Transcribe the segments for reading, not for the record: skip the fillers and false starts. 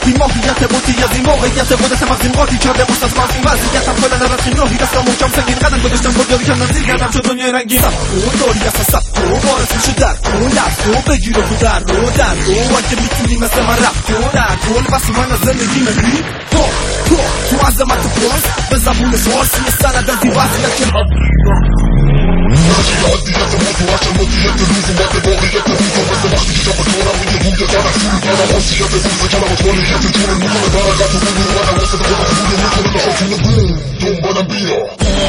بی ماهیت بودی از این موقعیت خودت مغزیم قاطی کرده بوست از مغزیم وضعیتم کلا نرخیم راهی دستم محکم سنگین قدم گذاشتم با دیاری کم نزدیک کردم شد دنیای رنگین سب کن داری اصلا سب کن وارث میشه در کن لفت کن بگیر و در رو اگه میتونی مثل من رفت کن در کن بسی من از زندگی مبین تو عظمت پاس به زبون فارسی سند از این وضعیت که ناجی عادیت موضوع عشان مدیت روز اومد واقعیت روز مثل وقتی که شب دورم روی روی دارم شروع کنم خاصیت روز کلمات والیت جون میکنه برقت و بگو منم واسه خودم بوده میکنه بخاطونه بوم دنبالم بیا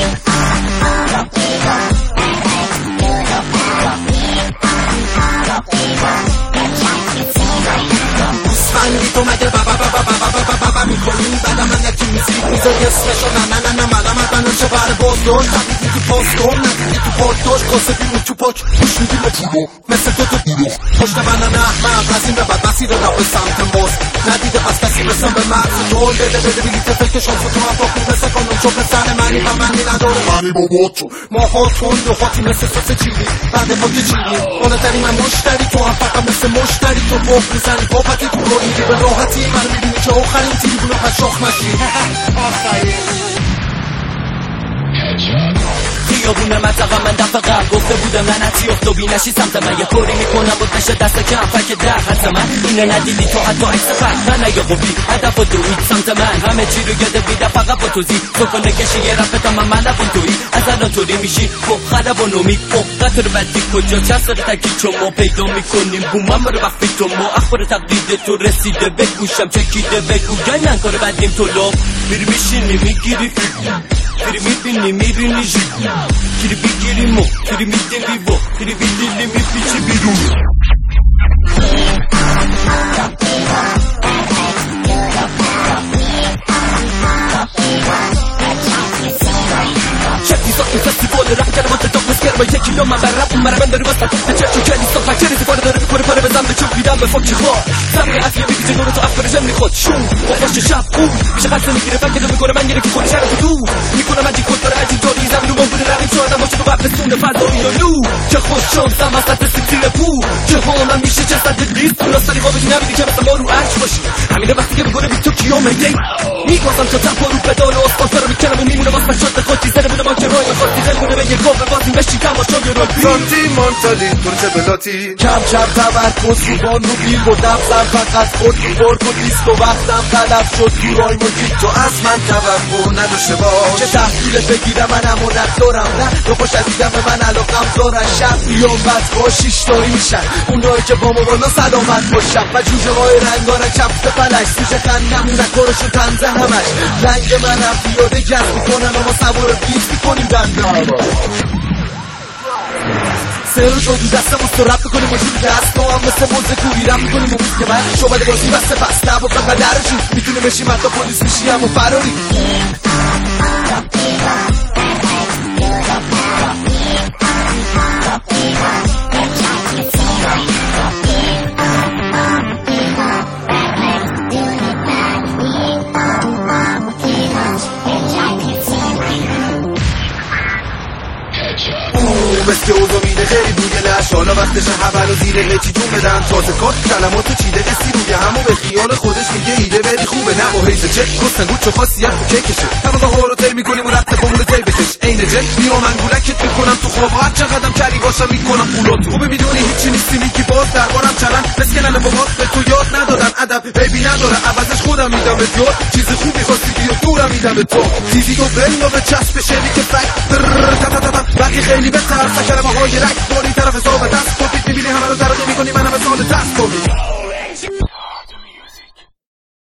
اسفندی تو مگه بابا میکنی بعد من یکی میزید میزدی اسمشو نه منم چه بر بازدار تبیدی تو پاس کن ندیدی تو پاکداش کاسه بیرون تو پاک خوش میدی به پولو مثل تو بولو پشت بنن احمق رزیم به بد مسیر رب سمت باز ندیده پس کسی رسم به مرز دول بده بلیت فکر شانس تو هم باقی مثل کنم چون پسر منی و منی نداره منی بابا تو ماها تند و خاطی مثل سس چیلی بعد پاک چیلی بالاتری من مشتری تو هم فقط مثل مشتری تو بخ میزنی پاپتی تو رویدی به راحتی من میبینی که آخرین تیری بونو پس شاخ مشی خیابون منطقه من دفعه قبل گفته بودم لعنتی افتابی نشی سمت من یه کوری میکنم بود نشه دست کم فکر در حس من اینه ندیدی تو حتی عکس فرد من اگه قبلی هدف و دوید سمت من همه چی رو یاده بیده فقط با توزی تو کنه کشی یه رفتم من نبون توی از الان توری میشی خب خرب و نومی فقط رو بدی کجا چند سر تکی چون ما پیدا میکنیم بومم رو وقتی تو ما اخبار تقلید تو رسیده بگوشم چکیده بگو جای من کار بدیم تو لب میری میشینی میگیری میری میبینی میبینی جی کیری بگیری مو کیری میدیم بیبو کیری بیدیلی میپیچی بیرون شکلی ساکی فستیوال رفت کلمات داغ مسکر با یک کیلو من بررب من داری واسه تو چرچو کلی صفحه چری سفاره داره میکنه پاره بزن به چوب میدم به فاکی خواه زمین اصلی میگی جنور تو افکار زمینی خود شون با باشه شب خوب میشه قصه میگیره فکر میکنه من گره که خودی شرط تو میکنم عجیب کد داره عجیب داری زمین رو ممکنه رقیم شو آدم باشه تو قبل سونه فضایی و نو چه خوش شانسم وسط سیبزیر پو جهانم میشه جسد لیست راستانی خوابشی نبیدی که مثل ما رو عرش باشی همینه وقتی که میکنه بی تو کیامه دی میگوازم تا تپ رو بدال و آسفالتا رو میکنم و میمونه باز مشاد خودی زده بودم آن که رای خودی زده بوده به یک گاوه بازیم بشی کم باشا یه رای سانتی مانتالی ترچه بلاتی کم تبرکز روبان رو بیر و دفزم فقط خود برد و دیست و وقتم تلف شد دورای مجید تو از من توقع نداشته باش چه تحصیلت بگیرم منم و ندارم نه تو خوش عزیزم به من علاقم دارن شب بیام بد با شیشتایی میشن اونایی که با بالا سلامت باشن و جوجه های رنگارن چپت پلش سوشه خندمون کارشو تنزه همش رنگ منم پیاده جذب میکنن اما سوار بیت میکنیم دندان سر رو جادو دستم رو رب میکنیم مجید دست تو هم مثل موزه کوری رب میکنیم و موز که من شعبده بازی بسته پس نباکم و درشی میتونه بشیم حتی پولیس میشی هم و فراری مثل اوضا میده خیلی بوده لش حالا وقتش حول و زیره هیچی جون بدن تازه کار کلمات چیده قصی روی همو به خیال خودش میگه ایده بری خوبه نه با حیث چه کستن گود چه خاصیت تو کشه همه با ها رو تر میکنیم و ربط خمول تر بکش این جن میام انگولکت میکنم تو خواب هر چقدرم کری باشم میکنم پولاتو خوبه میدونی هیچی نیستی میگی باز دربارم چلن بسکنن بابات به تو یاد ندادن ادب بیبی نداره عوضش خودم میدم به یاد چیز خوبی خواستی بیا دورم میدم به تو چیزی تو بل یا به چسب شدی که فک بقی خیلی بهتر کلمه های رک